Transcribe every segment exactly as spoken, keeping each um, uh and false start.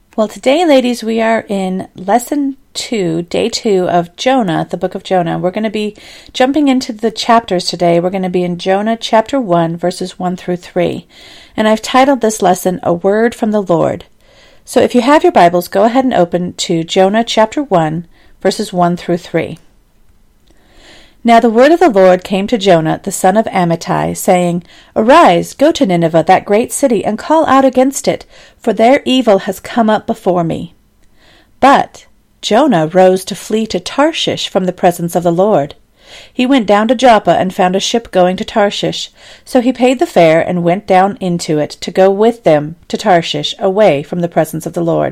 Well, today, ladies, we are in lesson two, day two of Jonah, the book of Jonah. We're going to be jumping into the chapters today. We're going to be in Jonah chapter one, verses one through three. And I've titled this lesson, A Word from the Lord. So if you have your Bibles, go ahead and open to Jonah chapter one, verses one through three. Now the word of the Lord came to Jonah, the son of Amittai, saying, Arise, go to Nineveh, that great city, and call out against it, for their evil has come up before me. But Jonah rose to flee to Tarshish from the presence of the Lord. He went down to Joppa and found a ship going to Tarshish. So he paid the fare and went down into it to go with them to Tarshish, away from the presence of the Lord.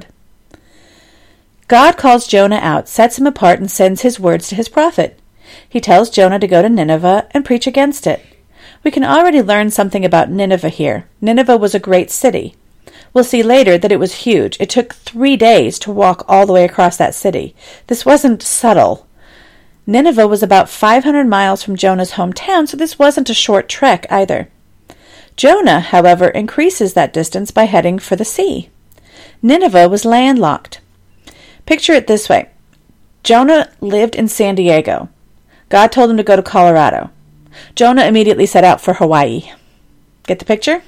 God calls Jonah out, sets him apart, and sends his words to his prophet. He tells Jonah to go to Nineveh and preach against it. We can already learn something about Nineveh here. Nineveh was a great city. We'll see later that it was huge. It took three days to walk all the way across that city. This wasn't subtle. Nineveh was about five hundred miles from Jonah's hometown, so this wasn't a short trek either. Jonah, however, increases that distance by heading for the sea. Nineveh was landlocked. Picture it this way. Jonah lived in San Diego. God told him to go to Colorado. Jonah immediately set out for Hawaii. Get the picture?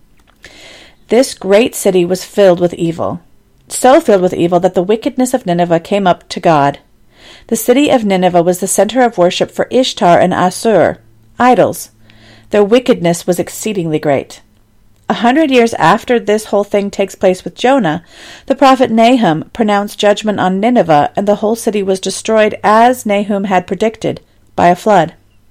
This great city was filled with evil, so filled with evil that the wickedness of Nineveh came up to God. The city of Nineveh was the center of worship for Ishtar and Asur, idols. Their wickedness was exceedingly great. A hundred years after this whole thing takes place with Jonah, the prophet Nahum pronounced judgment on Nineveh, and the whole city was destroyed as Nahum had predicted, by a flood.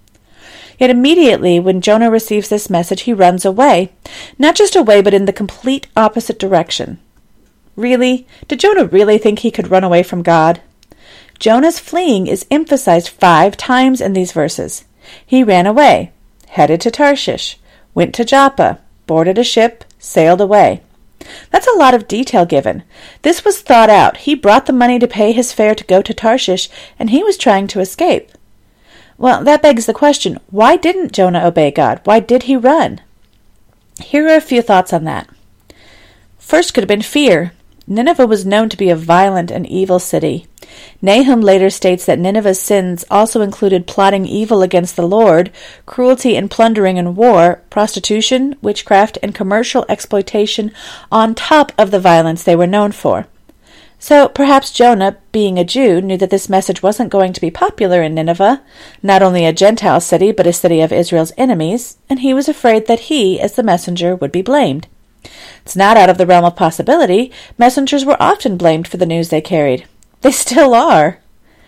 Yet immediately when Jonah receives this message, he runs away. Not just away, but in the complete opposite direction. Really? Did Jonah really think he could run away from God? Jonah's fleeing is emphasized five times in these verses. He ran away, headed to Tarshish, went to Joppa, boarded a ship, sailed away. That's a lot of detail given. This was thought out. He brought the money to pay his fare to go to Tarshish, and he was trying to escape. Well, that begs the question, why didn't Jonah obey God? Why did he run? Here are a few thoughts on that. First could have been fear. Nineveh was known to be a violent and evil city. Nahum later states that Nineveh's sins also included plotting evil against the Lord, cruelty and plundering and war, prostitution, witchcraft, and commercial exploitation on top of the violence they were known for. So perhaps Jonah, being a Jew, knew that this message wasn't going to be popular in Nineveh, not only a Gentile city, but a city of Israel's enemies, and he was afraid that he, as the messenger, would be blamed. It's not out of the realm of possibility. Messengers were often blamed for the news they carried. They still are.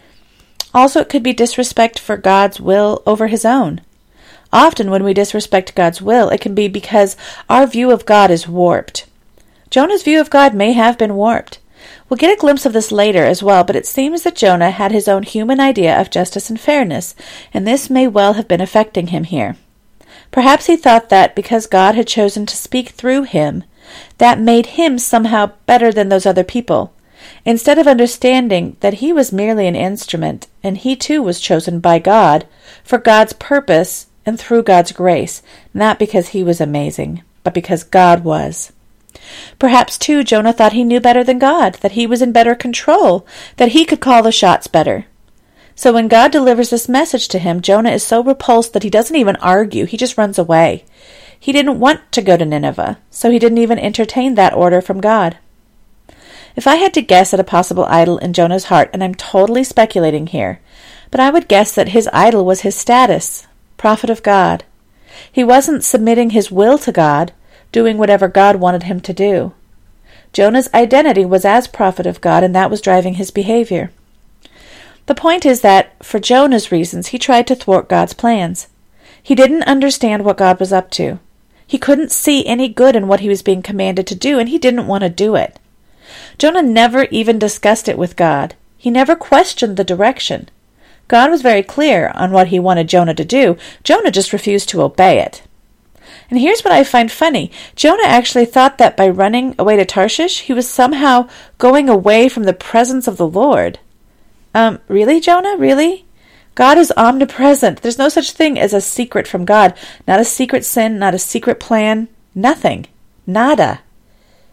Also, it could be disrespect for God's will over his own. Often when we disrespect God's will, it can be because our view of God is warped. Jonah's view of God may have been warped. We'll get a glimpse of this later as well, but it seems that Jonah had his own human idea of justice and fairness, and this may well have been affecting him here. Perhaps he thought that because God had chosen to speak through him, that made him somehow better than those other people, instead of understanding that he was merely an instrument, and he too was chosen by God for God's purpose and through God's grace, not because he was amazing, but because God was. Perhaps, too, Jonah thought he knew better than God, that he was in better control, that he could call the shots better. So when God delivers this message to him, Jonah is so repulsed that he doesn't even argue, he just runs away. He didn't want to go to Nineveh, so he didn't even entertain that order from God. If I had to guess at a possible idol in Jonah's heart, and I'm totally speculating here, but I would guess that his idol was his status, prophet of God. He wasn't submitting his will to God, doing whatever God wanted him to do. Jonah's identity was as prophet of God, and that was driving his behavior. The point is that, for Jonah's reasons, he tried to thwart God's plans. He didn't understand what God was up to. He couldn't see any good in what he was being commanded to do, and he didn't want to do it. Jonah never even discussed it with God. He never questioned the direction. God was very clear on what he wanted Jonah to do. Jonah just refused to obey it. And here's what I find funny. Jonah actually thought that by running away to Tarshish, he was somehow going away from the presence of the Lord. Um, really, Jonah? Really? God is omnipresent. There's no such thing as a secret from God. Not a secret sin, not a secret plan. Nothing. Nada.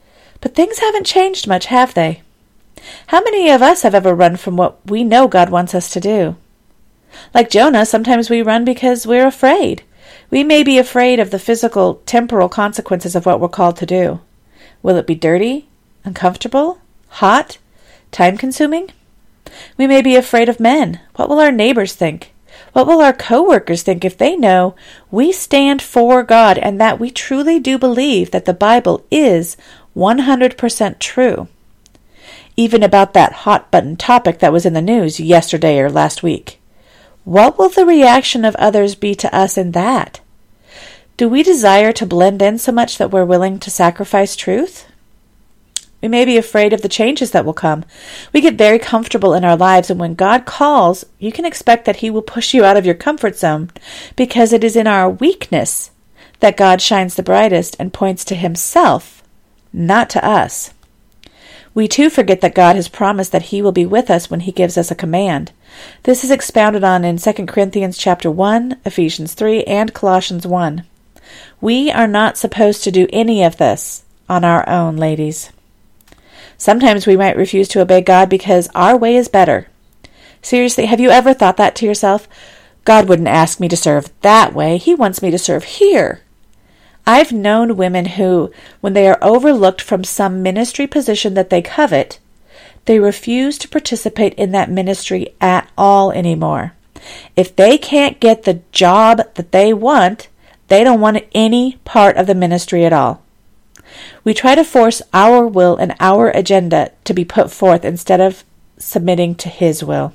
But things haven't changed much, have they? How many of us have ever run from what we know God wants us to do? Like Jonah, sometimes we run because we're afraid. We may be afraid of the physical, temporal consequences of what we're called to do. Will it be dirty, uncomfortable, hot, time-consuming? We may be afraid of men. What will our neighbors think? What will our co-workers think if they know we stand for God and that we truly do believe that the Bible is one hundred percent true? Even about that hot-button topic that was in the news yesterday or last week. What will the reaction of others be to us in that? Do we desire to blend in so much that we're willing to sacrifice truth? We may be afraid of the changes that will come. We get very comfortable in our lives, and when God calls, you can expect that He will push you out of your comfort zone, because it is in our weakness that God shines the brightest and points to Himself, not to us. We too forget that God has promised that He will be with us when He gives us a command. This is expounded on in Second Corinthians chapter one, Ephesians three, and Colossians one. We are not supposed to do any of this on our own, ladies. Sometimes we might refuse to obey God because our way is better. Seriously, have you ever thought that to yourself? God wouldn't ask me to serve that way. He wants me to serve here. I've known women who, when they are overlooked from some ministry position that they covet, they refuse to participate in that ministry at all anymore. If they can't get the job that they want, they don't want any part of the ministry at all. We try to force our will and our agenda to be put forth instead of submitting to His will.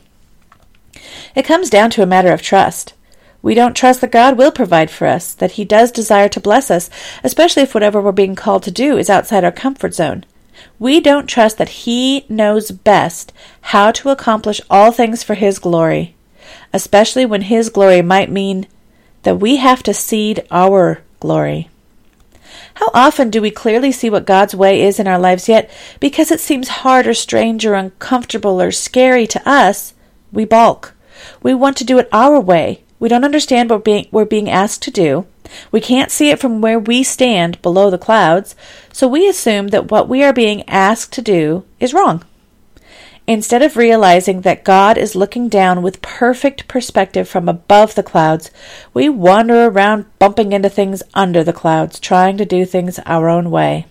It comes down to a matter of trust. We don't trust that God will provide for us, that He does desire to bless us, especially if whatever we're being called to do is outside our comfort zone. We don't trust that He knows best how to accomplish all things for His glory, especially when His glory might mean that we have to cede our glory. How often do we clearly see what God's way is in our lives, yet because it seems hard or strange or uncomfortable or scary to us, we balk. We want to do it our way. We don't understand what being, we're being asked to do. We can't see it from where we stand below the clouds, so we assume that what we are being asked to do is wrong. Instead of realizing that God is looking down with perfect perspective from above the clouds, we wander around bumping into things under the clouds, trying to do things our own way.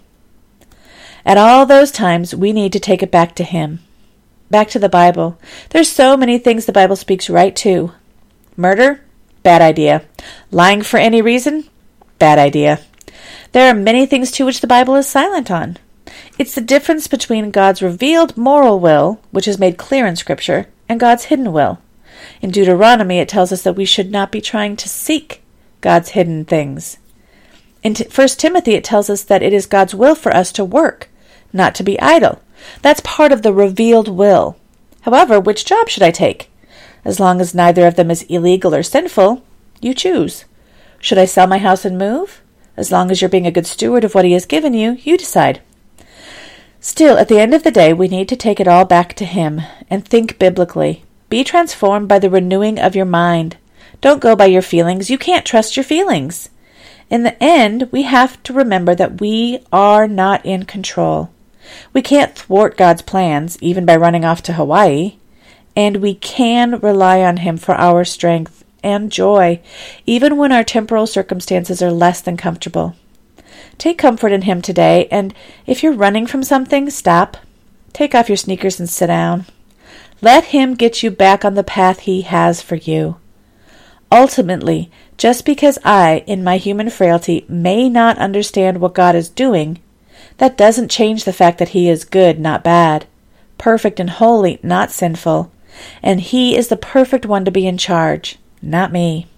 At all those times, we need to take it back to Him. Back to the Bible. There's so many things the Bible speaks right to. Murder? Bad idea. Lying for any reason? Bad idea. There are many things too which the Bible is silent on. It's the difference between God's revealed moral will, which is made clear in Scripture, and God's hidden will. In Deuteronomy, it tells us that we should not be trying to seek God's hidden things. In First Timothy, it tells us that it is God's will for us to work, not to be idle. That's part of the revealed will. However, which job should I take? As long as neither of them is illegal or sinful, you choose. Should I sell my house and move? As long as you're being a good steward of what He has given you, you decide. Still, at the end of the day, we need to take it all back to Him and think biblically. Be transformed by the renewing of your mind. Don't go by your feelings. You can't trust your feelings. In the end, we have to remember that we are not in control. We can't thwart God's plans, even by running off to Hawaii. And we can rely on Him for our strength and joy, even when our temporal circumstances are less than comfortable. Take comfort in Him today, and if you're running from something, stop. Take off your sneakers and sit down. Let Him get you back on the path He has for you. Ultimately, just because I, in my human frailty, may not understand what God is doing, that doesn't change the fact that He is good, not bad, perfect and holy, not sinful, and He is the perfect one to be in charge, not me.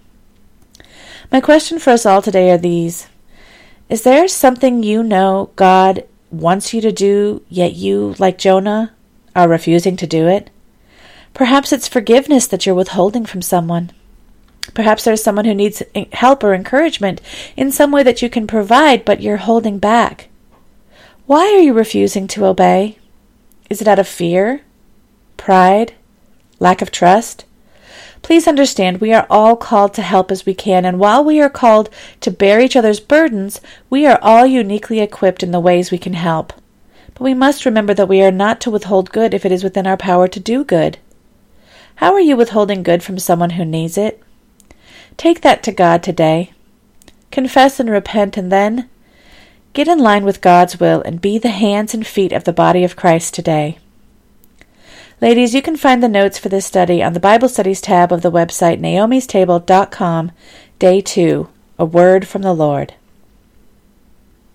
My question for us all today are these. Is there something you know God wants you to do, yet you, like Jonah, are refusing to do it? Perhaps it's forgiveness that you're withholding from someone. Perhaps there's someone who needs help or encouragement in some way that you can provide, but you're holding back. Why are you refusing to obey? Is it out of fear, pride, lack of trust? Please understand, we are all called to help as we can, and while we are called to bear each other's burdens, we are all uniquely equipped in the ways we can help. But we must remember that we are not to withhold good if it is within our power to do good. How are you withholding good from someone who needs it? Take that to God today. Confess and repent, and then get in line with God's will and be the hands and feet of the body of Christ today. Ladies, you can find the notes for this study on the Bible Studies tab of the website naomis table dot com, Day two, A Word from the Lord.